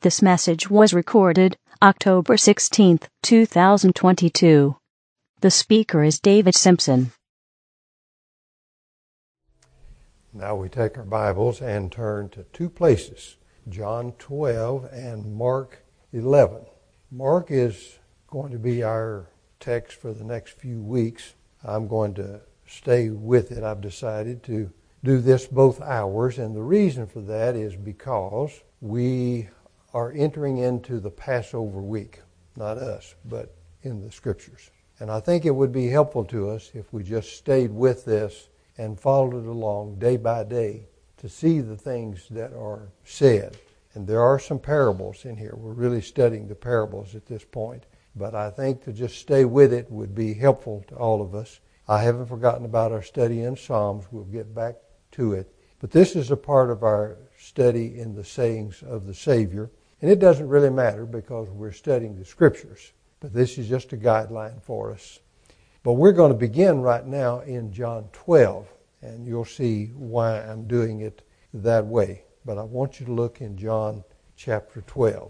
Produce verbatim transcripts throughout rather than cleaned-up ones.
This message was recorded October sixteenth, two thousand twenty-two. The speaker is David Simpson. Now we take our Bibles and turn to two places, John twelve and Mark eleven. Mark is going to be our text for the next few weeks. I'm going to stay with it. I've decided to do this both hours, and the reason for that is because we are entering into the Passover week. Not us, but in the Scriptures. And I think it would be helpful to us if we just stayed with this and followed it along day by day to see the things that are said. And there are some parables in here. We're really studying the parables at this point. But I think to just stay with it would be helpful to all of us. I haven't forgotten about our study in Psalms. We'll get back to it. But this is a part of our study in the sayings of the Savior. And it doesn't really matter because we're studying the Scriptures. But this is just a guideline for us. But we're going to begin right now in John twelve. And you'll see why I'm doing it that way. But I want you to look in John chapter twelve.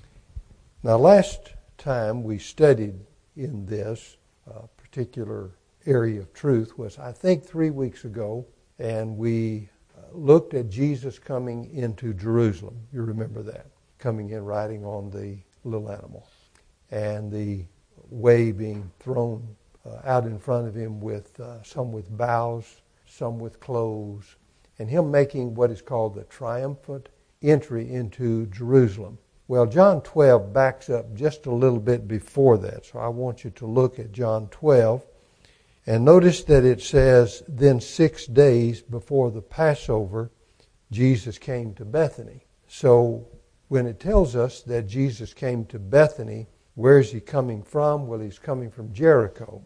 Now last time we studied in this uh, particular area of truth was, I think, three weeks ago. And we uh, looked at Jesus coming into Jerusalem. You remember that. Coming in riding on the little animal. And the way being thrown uh, out in front of him with uh, some with boughs, some with clothes. And him making what is called the triumphant entry into Jerusalem. Well, John twelve backs up just a little bit before that. So I want you to look at John twelve. And notice that it says, then six days before the Passover, Jesus came to Bethany. So when it tells us that Jesus came to Bethany, where is he coming from? Well, he's coming from Jericho.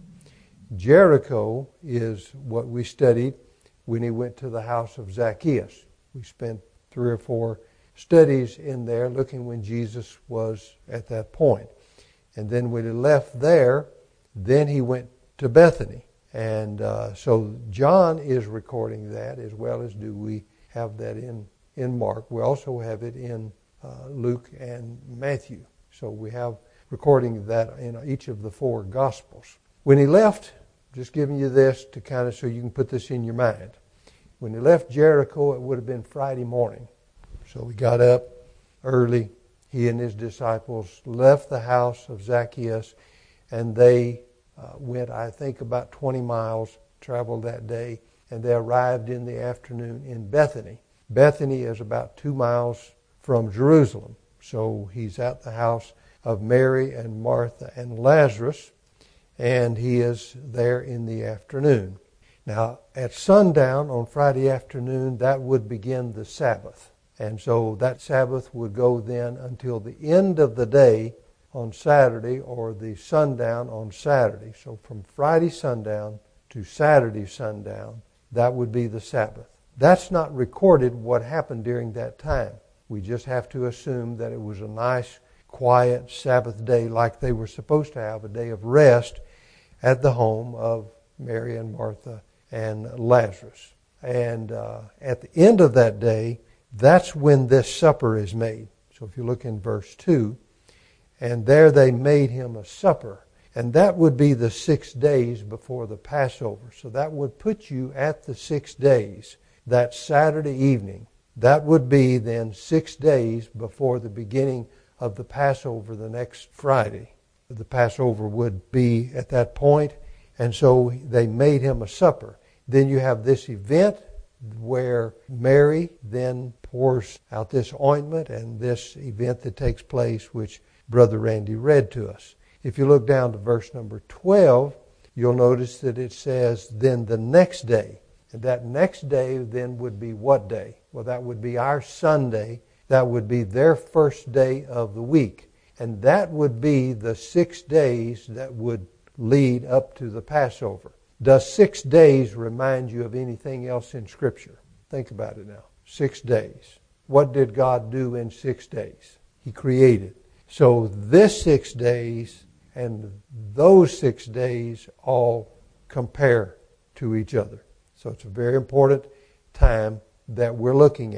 Jericho is what we studied when he went to the house of Zacchaeus. We spent three or four studies in there looking when Jesus was at that point. And then when he left there, then he went to Bethany. And uh, so John is recording that, as well as do we have that in, in Mark. We also have it in uh, Luke and Matthew. So we have recording that in each of the four Gospels. When he left, just giving you this to kind of so you can put this in your mind. When he left Jericho, it would have been Friday morning. So he got up early. He and his disciples left the house of Zacchaeus, and they uh, went, I think, about twenty miles, traveled that day, and they arrived in the afternoon in Bethany. Bethany is about two miles from Jerusalem. So he's at the house of Mary and Martha and Lazarus, and he is there in the afternoon. Now, at sundown on Friday afternoon, that would begin the Sabbath. And so that Sabbath would go then until the end of the day on Saturday, or the sundown on Saturday. So from Friday sundown to Saturday sundown, that would be the Sabbath. That's not recorded what happened during that time. We just have to assume that it was a nice, quiet Sabbath day like they were supposed to have, a day of rest at the home of Mary and Martha and Lazarus. And uh, at the end of that day, that's when this supper is made. So if you look in verse two, and there they made him a supper. And that would be the six days before the Passover. So that would put you at the six days, that Saturday evening. That would be then six days before the beginning of the Passover the next Friday. The Passover would be at that point, and so they made him a supper. Then you have this event where Mary then pours out this ointment, and this event that takes place, which Brother Randy read to us. If you look down to verse number twelve, you'll notice that it says, then the next day. And that next day then would be what day? Well, that would be our Sunday. That would be their first day of the week. And that would be the six days that would lead up to the Passover. Does six days remind you of anything else in Scripture? Think about it now. Six days. What did God do in six days? He created. So this six days and those six days all compare to each other. So it's a very important time that we're looking at.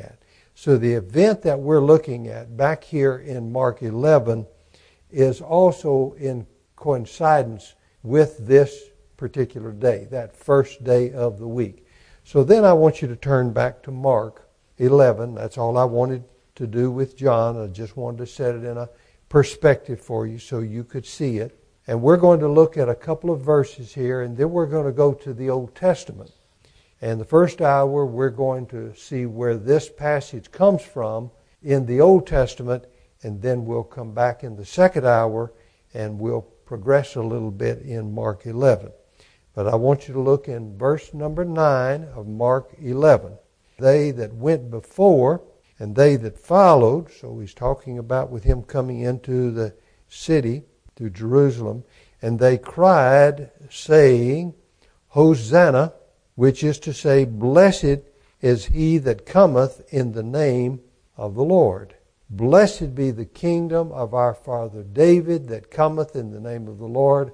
So the event that we're looking at back here in Mark eleven is also in coincidence with this particular day, that first day of the week. So then I want you to turn back to Mark eleven. That's all I wanted to do with John. I just wanted to set it in a perspective for you so you could see it. And we're going to look at a couple of verses here, and then we're going to go to the Old Testament. And the first hour, we're going to see where this passage comes from in the Old Testament, and then we'll come back in the second hour, and we'll progress a little bit in Mark eleven. But I want you to look in verse number nine of Mark eleven. They that went before and they that followed, so he's talking about with him coming into the city, to Jerusalem, and they cried, saying, Hosanna, which is to say, blessed is he that cometh in the name of the Lord. Blessed be the kingdom of our father David that cometh in the name of the Lord.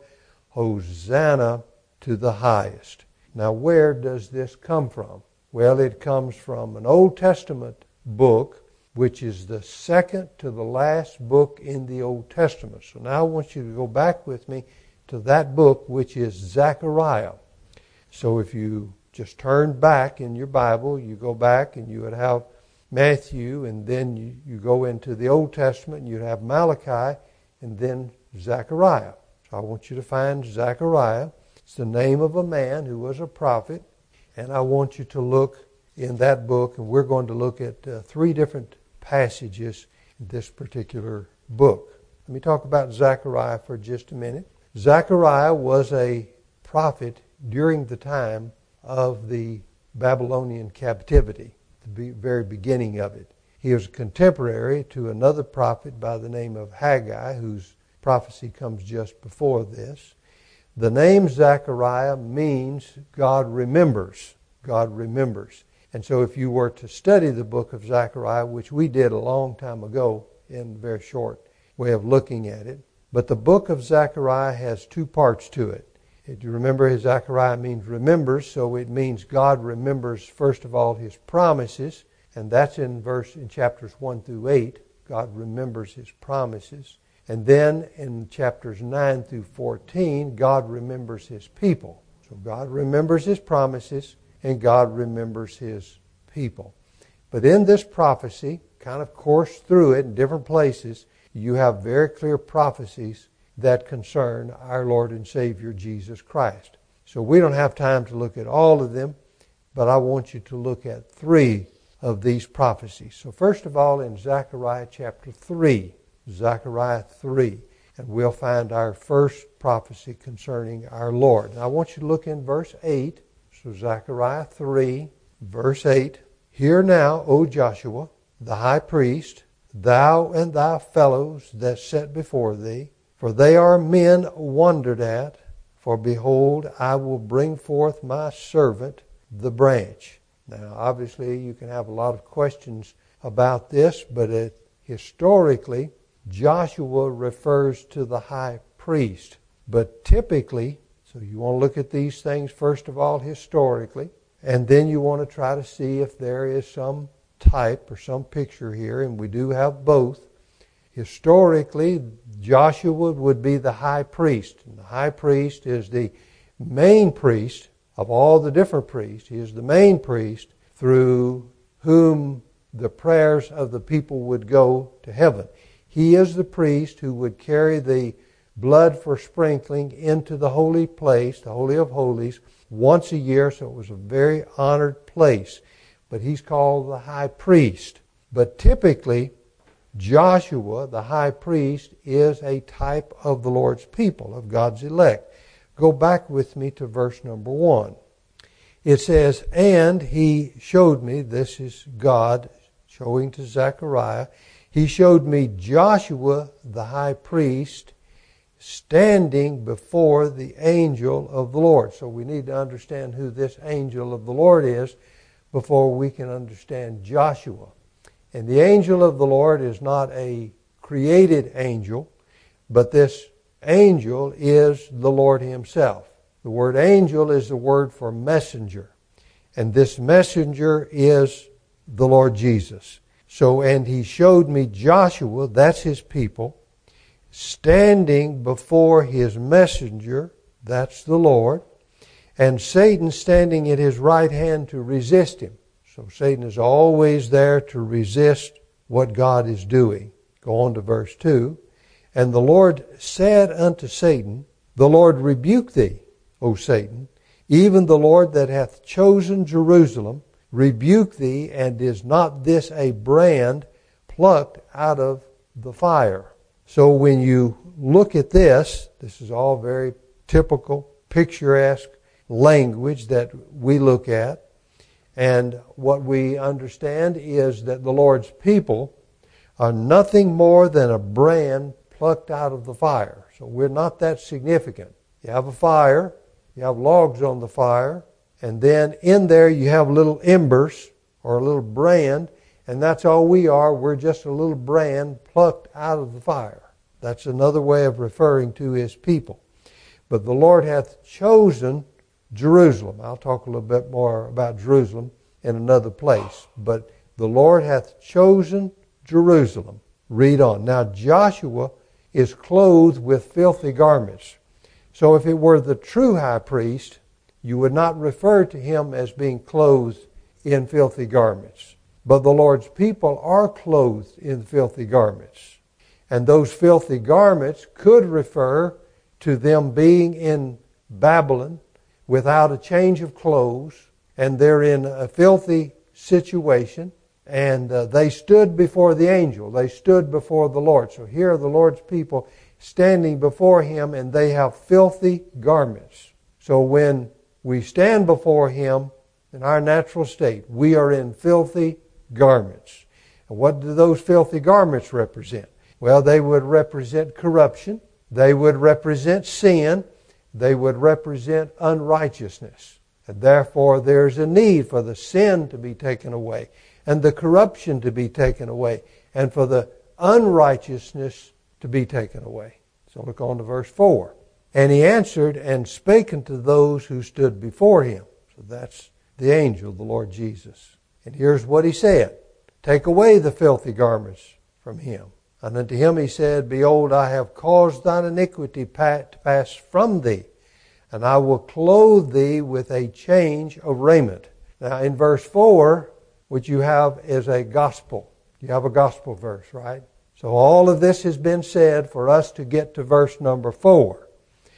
Hosanna to the highest. Now, where does this come from? Well, it comes from an Old Testament book, which is the second to the last book in the Old Testament. So now I want you to go back with me to that book, which is Zechariah. So if you just turn back in your Bible, you go back and you would have Matthew, and then you, you go into the Old Testament, and you'd have Malachi, and then Zechariah. So I want you to find Zechariah. It's the name of a man who was a prophet, and I want you to look in that book, and we're going to look at uh, three different passages in this particular book. Let me talk about Zechariah for just a minute. Zechariah was a prophet during the time of the Babylonian captivity, the very beginning of it. He was a contemporary to another prophet by the name of Haggai, whose prophecy comes just before this. The name Zechariah means God remembers. God remembers. And so if you were to study the book of Zechariah, which we did a long time ago in a very short way of looking at it, but the book of Zechariah has two parts to it. If you remember, Zechariah means remembers, so it means God remembers, first of all, his promises, and that's in verse in chapters one through eight. God remembers his promises. And then in chapters nine through fourteen, God remembers his people. So God remembers his promises, and God remembers his people. But in this prophecy, kind of course through it in different places, you have very clear prophecies that concern our Lord and Savior Jesus Christ. So we don't have time to look at all of them, but I want you to look at three of these prophecies. So first of all, in Zechariah chapter three, Zechariah three, and we'll find our first prophecy concerning our Lord. Now I want you to look in verse eight. So Zechariah three, verse eight. Hear now, O Joshua, the high priest, thou and thy fellows that sit before thee, for they are men wondered at. For behold, I will bring forth my servant, the branch. Now, obviously, you can have a lot of questions about this, but it, historically, Joshua refers to the high priest. But typically, so you want to look at these things, first of all, historically, and then you want to try to see if there is some type or some picture here, and we do have both. Historically, Joshua would be the high priest. And the high priest is the main priest of all the different priests. He is the main priest through whom the prayers of the people would go to heaven. He is the priest who would carry the blood for sprinkling into the holy place, the Holy of Holies, once a year, so it was a very honored place. But he's called the high priest. But typically, Joshua, the high priest, is a type of the Lord's people, of God's elect. Go back with me to verse number one. It says, and he showed me, this is God showing to Zechariah, he showed me Joshua, the high priest, standing before the angel of the Lord. So we need to understand who this angel of the Lord is before we can understand Joshua. And the angel of the Lord is not a created angel, but this angel is the Lord himself. The word angel is the word for messenger. And this messenger is the Lord Jesus. So, and he showed me Joshua, that's his people, standing before his messenger, that's the Lord, and Satan standing at his right hand to resist him. So Satan is always there to resist what God is doing. Go on to verse two. And the Lord said unto Satan, the Lord rebuke thee, O Satan, even the Lord that hath chosen Jerusalem, rebuke thee, and is not this a brand plucked out of the fire? So when you look at this, this is all very typical, picturesque language that we look at. And what we understand is that the Lord's people are nothing more than a brand plucked out of the fire. So we're not that significant. You have a fire, you have logs on the fire, and then in there you have little embers or a little brand, and that's all we are. We're just a little brand plucked out of the fire. That's another way of referring to his people. But the Lord hath chosen Jerusalem. I'll talk a little bit more about Jerusalem in another place. But the Lord hath chosen Jerusalem. Read on. Now Joshua is clothed with filthy garments. So if it were the true high priest, you would not refer to him as being clothed in filthy garments. But the Lord's people are clothed in filthy garments. And those filthy garments could refer to them being in Babylon without a change of clothes, and they're in a filthy situation, and uh, they stood before the angel. They stood before the Lord. So here are the Lord's people standing before him, and they have filthy garments. So when we stand before him in our natural state, we are in filthy garments. And what do those filthy garments represent? Well, they would represent corruption. They would represent sin. They would represent unrighteousness. And therefore, there's a need for the sin to be taken away and the corruption to be taken away and for the unrighteousness to be taken away. So look on to verse four. And he answered and spake unto those who stood before him. So that's the angel, the Lord Jesus. And here's what he said. Take away the filthy garments from him. And unto him he said, Behold, I have caused thine iniquity to pass from thee, and I will clothe thee with a change of raiment. Now in verse four, which you have is a gospel. You have a gospel verse, right? So all of this has been said for us to get to verse number four.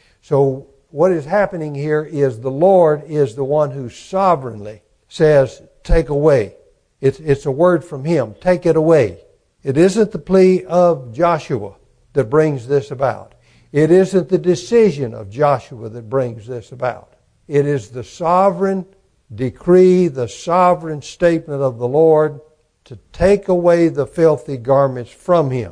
So what is happening here is the Lord is the one who sovereignly says, take away. It's, it's a word from him. Take it away. It isn't the plea of Joshua that brings this about. It isn't the decision of Joshua that brings this about. It is the sovereign decree, the sovereign statement of the Lord to take away the filthy garments from him.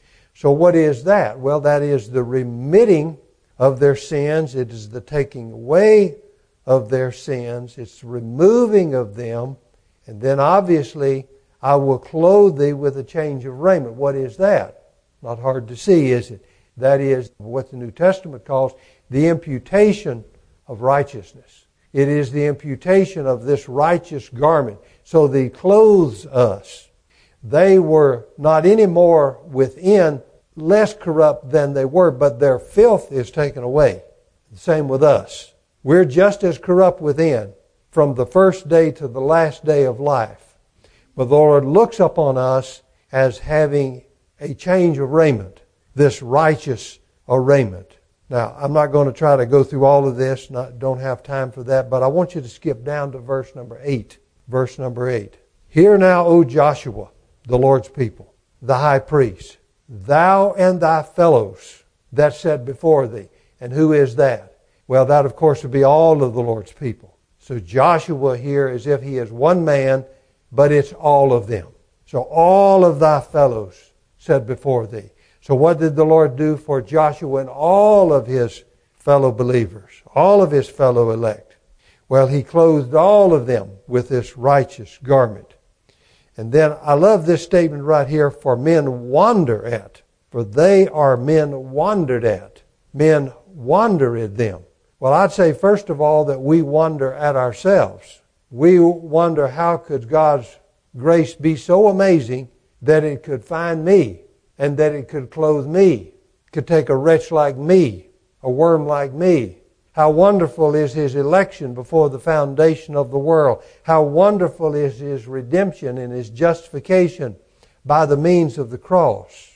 So what is that? Well, that is the remitting of their sins. It is the taking away of their sins. It's the removing of them. And then obviously, I will clothe thee with a change of raiment. What is that? Not hard to see, is it? That is what the New Testament calls the imputation of righteousness. It is the imputation of this righteous garment. So he clothes us. They were not any more within less corrupt than they were, but their filth is taken away. The same with us. We're just as corrupt within from the first day to the last day of life. But the Lord looks upon us as having a change of raiment, this righteous raiment. Now, I'm not going to try to go through all of this, not, don't have time for that, but I want you to skip down to verse number eight. Verse number eight. Hear now, O Joshua, the Lord's people, the high priest, thou and thy fellows that sat before thee. And who is that? Well, that of course would be all of the Lord's people. So Joshua here, as if he is one man, but it's all of them. So all of thy fellows said before thee. So what did the Lord do for Joshua and all of his fellow believers, all of his fellow elect? Well, he clothed all of them with this righteous garment. And then I love this statement right here, for men wonder at. For they are men wondered at. Men wonder at them. Well, I'd say first of all that we wonder at ourselves. We wonder how could God's grace be so amazing that it could find me and that it could clothe me, could take a wretch like me, a worm like me. How wonderful is His election before the foundation of the world. How wonderful is His redemption and His justification by the means of the cross.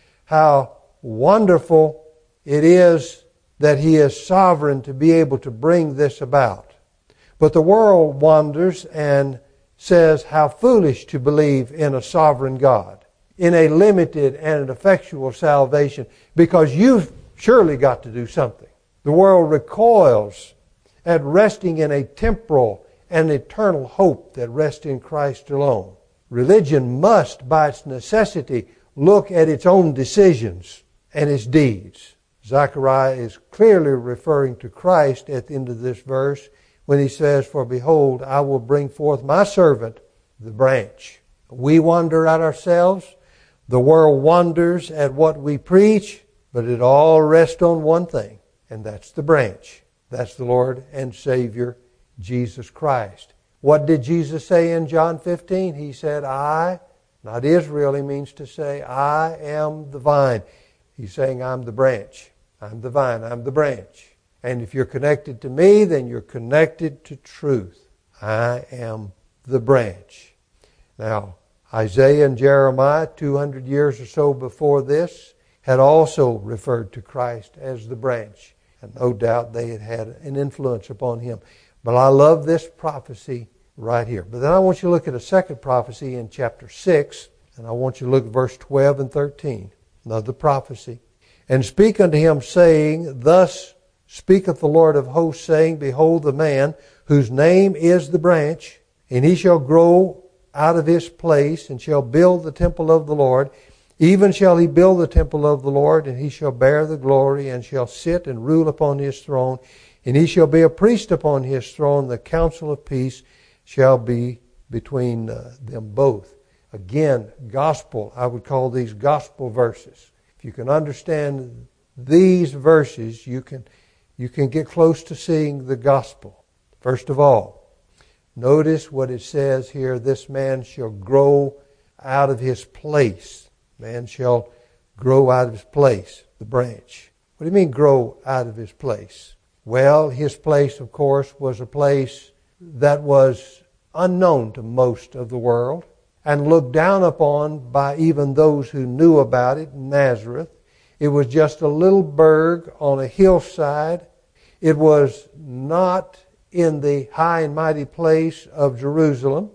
How wonderful it is that He is sovereign to be able to bring this about. But the world wonders and says how foolish to believe in a sovereign God, in a limited and an effectual salvation, because you've surely got to do something. The world recoils at resting in a temporal and eternal hope that rests in Christ alone. Religion must, by its necessity, look at its own decisions and its deeds. Zechariah is clearly referring to Christ at the end of this verse when he says, "For behold, I will bring forth my servant, the branch." We wonder at ourselves. The world wonders at what we preach, but it all rests on one thing, and that's the branch. That's the Lord and Savior, Jesus Christ. What did Jesus say in John fifteen? He said, I, not Israel, he means to say, I am the vine. He's saying, I'm the branch. I'm the vine. I'm the branch. And if you're connected to me, then you're connected to truth. I am the branch. Now, Isaiah and Jeremiah, two hundred years or so before this, had also referred to Christ as the branch. And no doubt they had had an influence upon Him. But I love this prophecy right here. But then I want you to look at a second prophecy in chapter six. And I want you to look at verse twelve and thirteen. Another prophecy. And speak unto him, saying, Thus speaketh the Lord of hosts, saying, Behold the man, whose name is the branch, and he shall grow out of his place, and shall build the temple of the Lord. Even shall he build the temple of the Lord, and he shall bear the glory, and shall sit and rule upon his throne. And he shall be a priest upon his throne. The counsel of peace shall be between uh, them both. Again, gospel, I would call these gospel verses. If you can understand these verses, you can, you can get close to seeing the gospel. First of all, notice what it says here, this man shall grow out of his place. Man shall grow out of his place, the branch. What do you mean grow out of his place? Well, his place, of course, was a place that was unknown to most of the world and looked down upon by even those who knew about it, Nazareth. It was just a little burg on a hillside. It was not in the high and mighty place of Jerusalem,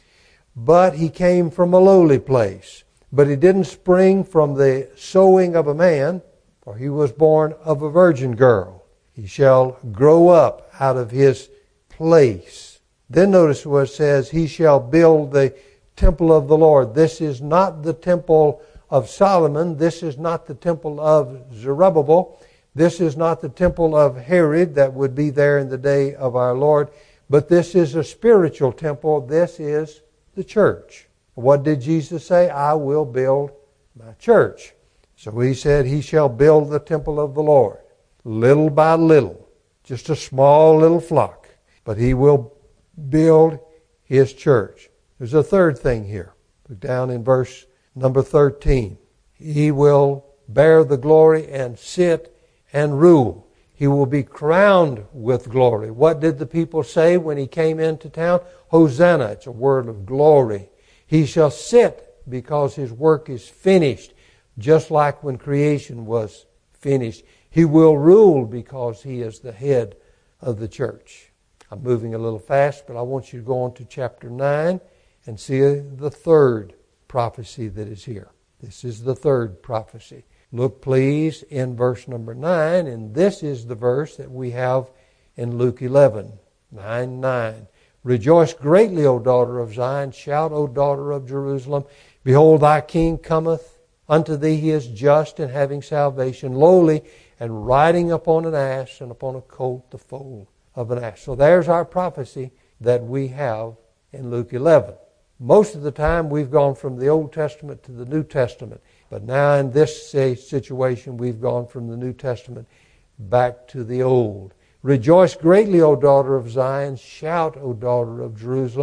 but he came from a lowly place. But he didn't spring from the sowing of a man, for he was born of a virgin girl. He shall grow up out of his place. Then notice what it says, he shall build the temple of the Lord. This is not the temple of Solomon. This is not the temple of Zerubbabel. This is not the temple of Herod that would be there in the day of our Lord. But this is a spiritual temple. This is the church. What did Jesus say? I will build my church. So he said he shall build the temple of the Lord. Little by little. Just a small little flock. But he will build his church. There's a third thing here. Look down in verse number thirteen. He will bear the glory and sit and rule. He will be crowned with glory. What did the people say when he came into town? Hosanna. It's a word of glory. He shall sit because his work is finished, just like when creation was finished. He will rule because he is the head of the church. I'm moving a little fast, but I want you to go on to chapter nine and see the third prophecy that is here. This is the third prophecy. Look, please, in verse number nine, and this is the verse that we have in Luke eleven, nine, nine. Rejoice greatly, O daughter of Zion. Shout, O daughter of Jerusalem. Behold, thy king cometh unto thee. He is just and having salvation, lowly, and riding upon an ass, and upon a colt the foal of an ass. So there's our prophecy that we have in Luke eleven. Most of the time we've gone from the Old Testament to the New Testament. But now in this situation we've gone from the New Testament back to the Old. Rejoice greatly, O daughter of Zion. Shout, O daughter of Jerusalem.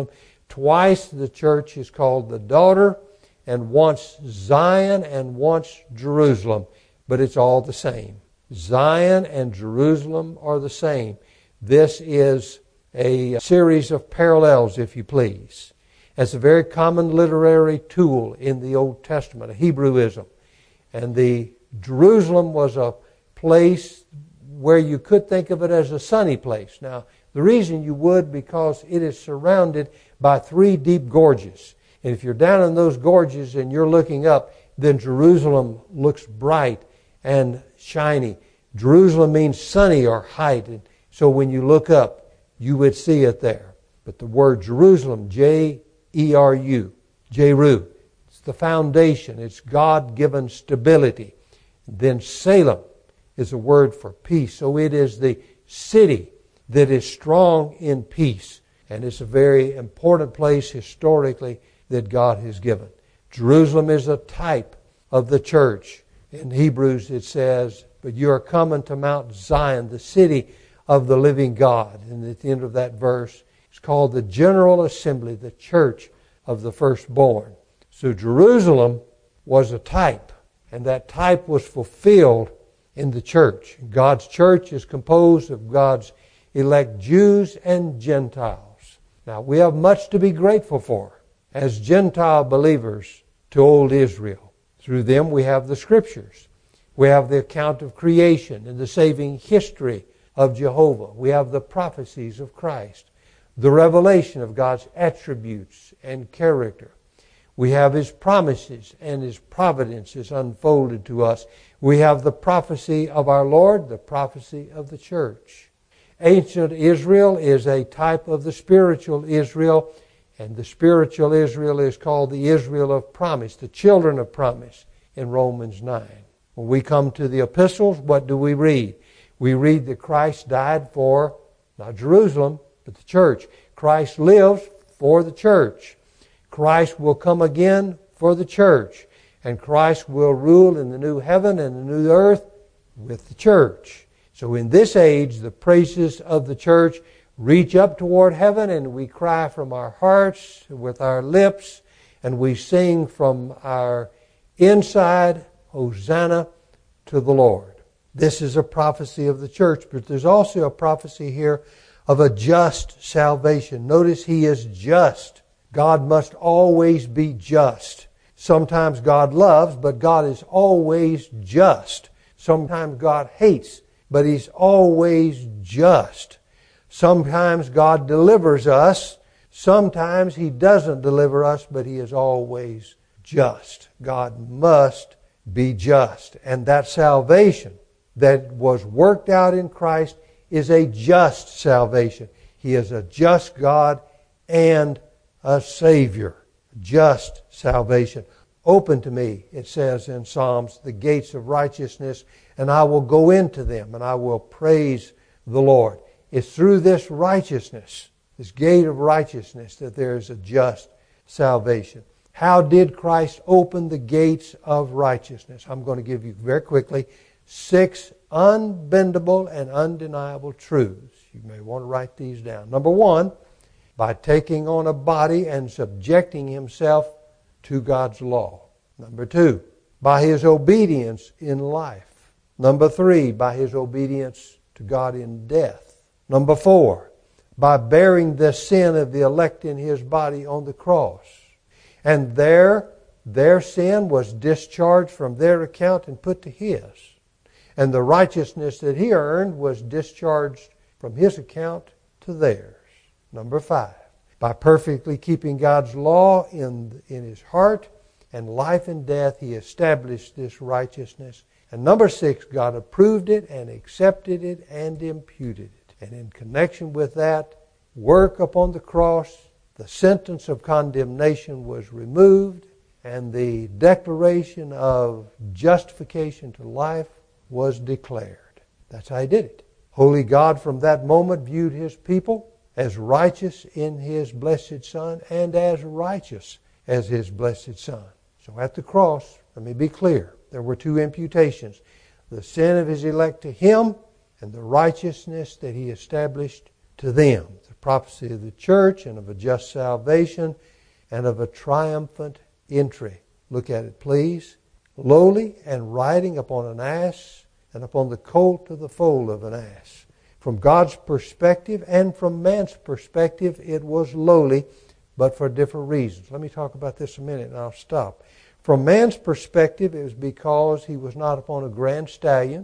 Twice the church is called the daughter, and once Zion and once Jerusalem, but it's all the same. Zion and Jerusalem are the same. This is a series of parallels, if you please. It's a very common literary tool in the Old Testament, a Hebrewism. And the Jerusalem was a place where you could think of it as a sunny place. Now, the reason you would, because it is surrounded by three deep gorges. And if you're down in those gorges and you're looking up, then Jerusalem looks bright and shiny. Jerusalem means sunny or height. And so when you look up, you would see it there. But the word Jerusalem, J E R U, Jeru, it's the foundation. It's God-given stability. Then Salem is a word for peace. So it is the city that is strong in peace. And it's a very important place historically that God has given. Jerusalem is a type of the church. In Hebrews it says, but you are coming to Mount Zion, the city of the living God. And at the end of that verse, it's called the General Assembly, the church of the firstborn. So Jerusalem was a type, and that type was fulfilled in the church. God's church is composed of God's elect Jews and Gentiles. Now, we have much to be grateful for as Gentile believers to old Israel. Through them we have the Scriptures. We have the account of creation and the saving history of Jehovah. We have the prophecies of Christ, the revelation of God's attributes and character. We have His promises and His providence is unfolded to us. We have the prophecy of our Lord, the prophecy of the church. Ancient Israel is a type of the spiritual Israel, and the spiritual Israel is called the Israel of promise, the children of promise in Romans nine. When we come to the epistles, what do we read? We read that Christ died for, not Jerusalem, but the church. Christ lives for the church. Christ will come again for the church. And Christ will rule in the new heaven and the new earth with the church. So in this age, the praises of the church reach up toward heaven, and we cry from our hearts with our lips, and we sing from our inside, Hosanna to the Lord. This is a prophecy of the church, but there's also a prophecy here of a just salvation. Notice He is just. God must always be just. Sometimes God loves, but God is always just. Sometimes God hates, but He's always just. Sometimes God delivers us. Sometimes He doesn't deliver us, but He is always just. God must be just. And that salvation that was worked out in Christ is a just salvation. He is a just God and a Savior. Just salvation. Open to me, it says in Psalms, the gates of righteousness, and I will go into them, and I will praise the Lord. It's through this righteousness, this gate of righteousness, that there is a just salvation. How did Christ open the gates of righteousness? I'm going to give you very quickly six unbendable and undeniable truths. You may want to write these down. Number one, by taking on a body and subjecting Himself to God's law. Number two, by His obedience in life. Number three, by His obedience to God in death. Number four, by bearing the sin of the elect in His body on the cross. And there, their sin was discharged from their account and put to His. And the righteousness that He earned was discharged from His account to theirs. Number five, by perfectly keeping God's law in, in His heart and life and death, He established this righteousness. And number six, God approved it and accepted it and imputed it. And in connection with that work upon the cross, the sentence of condemnation was removed and the declaration of justification to life was declared. That's how He did it. Holy God from that moment viewed His people as righteous in His blessed Son and as righteous as His blessed Son. So at the cross, let me be clear, there were two imputations. The sin of His elect to Him and the righteousness that He established to them. The prophecy of the church and of a just salvation and of a triumphant entry. Look at it, please. Lowly and riding upon an ass and upon the colt of the foal of an ass. From God's perspective and from man's perspective, it was lowly, but for different reasons. Let me talk about this a minute and I'll stop. From man's perspective, it was because he was not upon a grand stallion.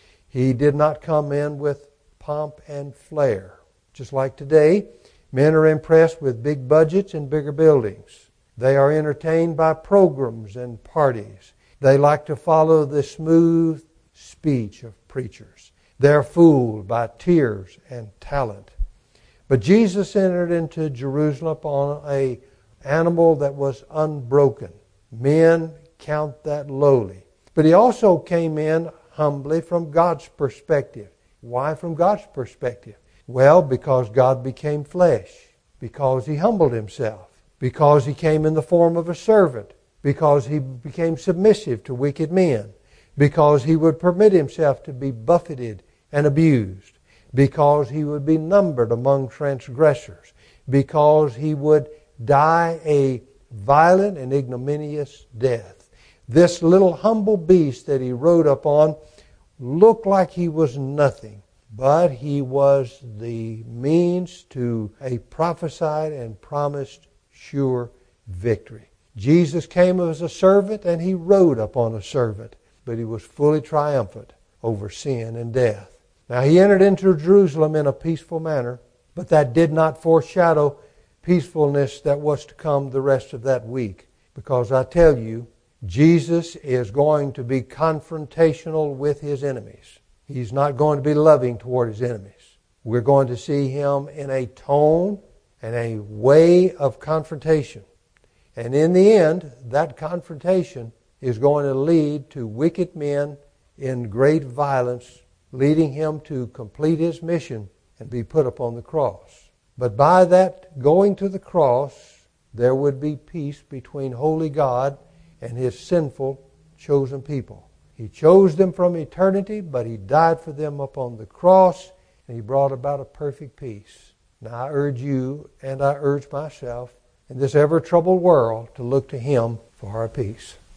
He did not come in with pomp and flair. Just like today, men are impressed with big budgets and bigger buildings. They are entertained by programs and parties. They like to follow the smooth speech of preachers. They're fooled by tears and talent. But Jesus entered into Jerusalem on an animal that was unbroken. Men count that lowly. But he also came in humbly from God's perspective. Why from God's perspective? Well, because God became flesh. Because he humbled himself. Because he came in the form of a servant. Because he became submissive to wicked men. Because he would permit himself to be buffeted and abused. Because he would be numbered among transgressors. Because he would die a violent and ignominious death. This little humble beast that he rode upon looked like he was nothing, but he was the means to a prophesied and promised sure victory. Jesus came as a servant and he rode upon a servant, but he was fully triumphant over sin and death. Now he entered into Jerusalem in a peaceful manner, but that did not foreshadow peacefulness that was to come the rest of that week. Because I tell you, Jesus is going to be confrontational with his enemies. He's not going to be loving toward his enemies. We're going to see him in a tone and a way of confrontation. And in the end, that confrontation is going to lead to wicked men in great violence, leading him to complete his mission and be put upon the cross. But by that going to the cross, there would be peace between holy God and his sinful chosen people. He chose them from eternity, but he died for them upon the cross, and he brought about a perfect peace. Now I urge you, and I urge myself, in this ever-troubled world, to look to him for our peace.